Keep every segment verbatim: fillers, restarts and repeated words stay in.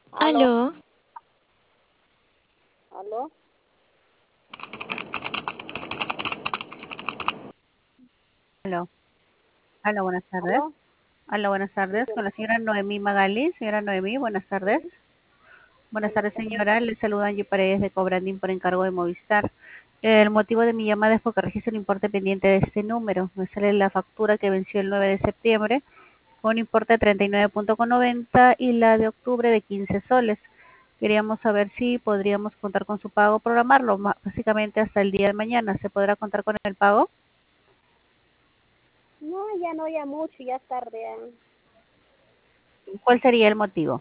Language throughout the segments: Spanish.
Aló, Aló, aló, Aló, aló, buenas tardes. aló. Aló, buenas Sí, tardes. Con buenas, la señora Noemí Magali. Señora Noemí, buenas tardes. sí, Buenas buenas tardes, tardes. señora. Le saluda Angie Paredes de Cobrandín por encargo de Movistar. El motivo de mi llamada es porque registro el importe pendiente de este número. Me sale la factura que venció el nueve de septiembre con un importe de treinta y nueve punto noventa y la de octubre de quince soles. Queríamos saber si podríamos contar con su pago, programarlo ma- básicamente hasta el día de mañana. ¿Se podrá contar con el pago? No, ya no, ya mucho, ya es tarde. Ya. ¿Cuál sería el motivo?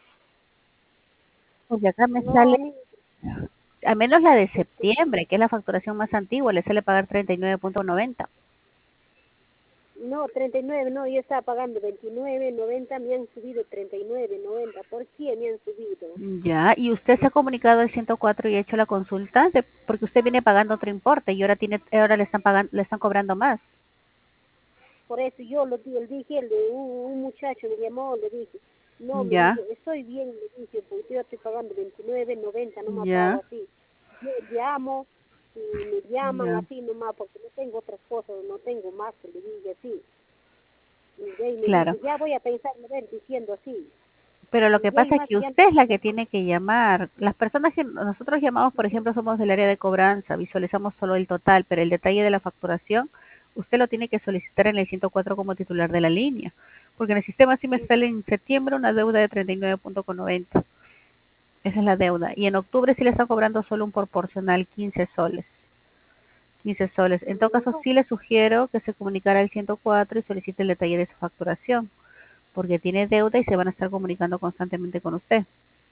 Porque acá me No, sale ni, al menos la de este, septiembre, que es la facturación más antigua, le sale pagar treinta y nueve punto noventa. no, treinta y nueve, no, yo estaba pagando veintinueve, noventa, me han subido treinta y nueve, noventa, por cien me han subido. Ya, y usted se ha comunicado al ciento cuatro y ha hecho la consulta, de- porque usted viene pagando otro importe y ahora tiene, ahora le están pagando, le están cobrando más. Por eso yo lo di- le dije, el de un, un muchacho me llamó, le dije, no, me Ya, dijo, estoy bien, le dije, porque yo estoy pagando veintinueve, noventa, no me pago ya, así. Yo llamo y me llaman ya, así nomás porque no tengo otras cosas, no tengo más, le dije así. Y de ahí me dijo, claro. ya voy a pensar, a ver, diciendo así. Pero lo Y que de ahí pasa es más que ya usted es la que tiene que llamar. Las personas que nosotros llamamos, por ejemplo, somos del área de cobranza, visualizamos solo el total, pero el detalle de la facturación, usted lo tiene que solicitar en el ciento cuatro como titular de la línea, porque en el sistema sí me sale en septiembre una deuda de treinta y nueve punto noventa. Esa es la deuda. Y en octubre sí le están cobrando solo un proporcional quince soles. quince soles. En todo caso, no, sí le sugiero que se comunicara al ciento cuatro y solicite el detalle de su facturación, porque tiene deuda y se van a estar comunicando constantemente con usted.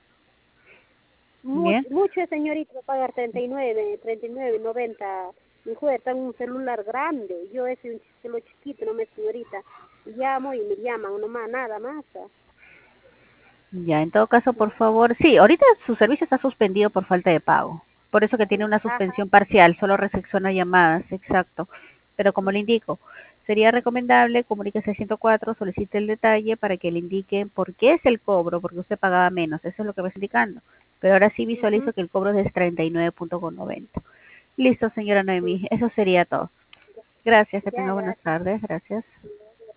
Bien. mucho, mucho señorita va a pagar treinta y nueve, treinta y nueve, noventa. Mi juez está en un celular grande, yo ese un celular chiquito, no me señorita. Llamo y me llaman nomás, nada más. ah. Ya, en todo caso, por favor, sí, ahorita su servicio está suspendido por falta de pago. Por eso que tiene una Ajá, suspensión parcial, solo recepciona llamadas, exacto. Pero como le indico, sería recomendable comuníquese al ciento cuatro, solicite el detalle para que le indiquen por qué es el cobro, porque usted pagaba menos, eso es lo que me está indicando. Pero ahora sí ujú, visualizo que el cobro es de treinta y nueve punto noventa. Listo, señora sí, Noemí, eso sería todo. Gracias, que ya, tenga buenas gracias. tardes, gracias.